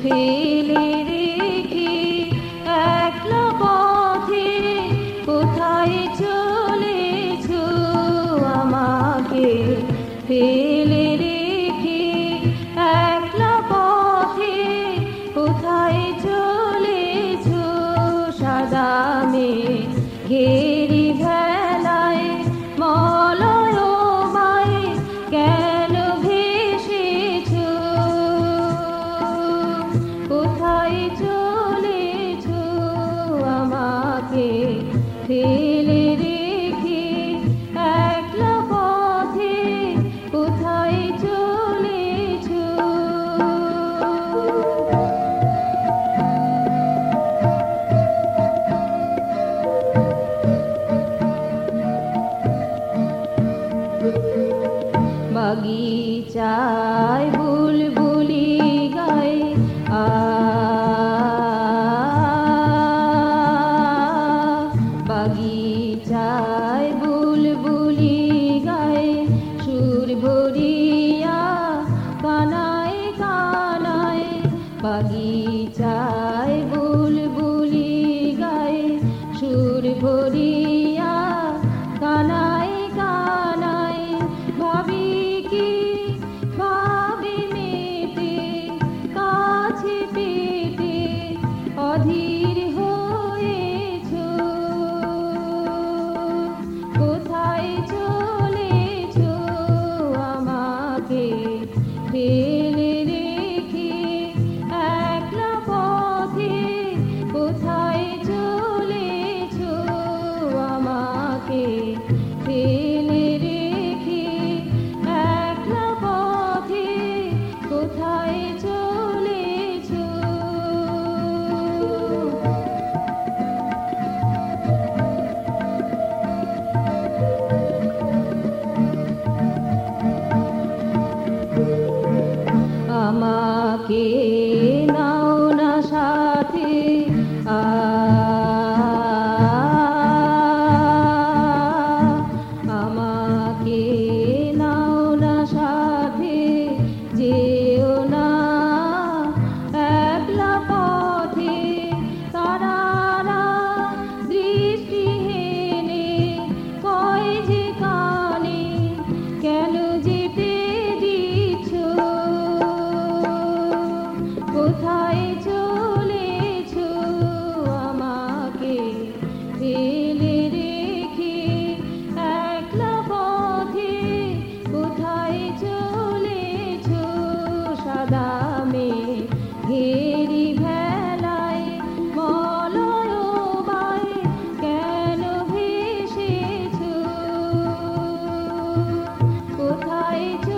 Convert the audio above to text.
ফেলে রেখে একলা পথে কোথায় চলেছো আমাকে ফেলে রেখে একলা পথে কোথায় চলেছো সাদা মেঘেরি ভেলায় মলয়মায় কেন ভেসেছো কোথায় চলেছো আমাকে ফেলে রেখে একলা পথে কোথায় চলেছো বাগিচায় বুলবুলি গায় বাগিচায় বুলবুলি গায় সুর ভরিয়া কানায় কানায় বাগিচায় বুলবুলি গায় সুর ভরিয়া কানায় কানায় ভাবি কি ভাবি মেতে কাছে পেতে অধীর হয়েছো কোথায় চলেছো আমাকে ফেলে রেখে একলা পথে কোথায় চলেছো আমাকে ফেলে রেখে একলা পথে কোথায় চলেছো আমাকে নাও না সাথে আমাকে নাও না সাথে যেও না একলা পথে তারারা দৃষ্টিহীনে কয় যে কানে কেন যেতে দিচ্ছ কোথায় চলেছো আমাকে ফেলে রেখে একলা পথে কোথায় চলেছো সাদা মেঘেরি ভেলায় মলয়মায় কেন ভেসেছো কোথায়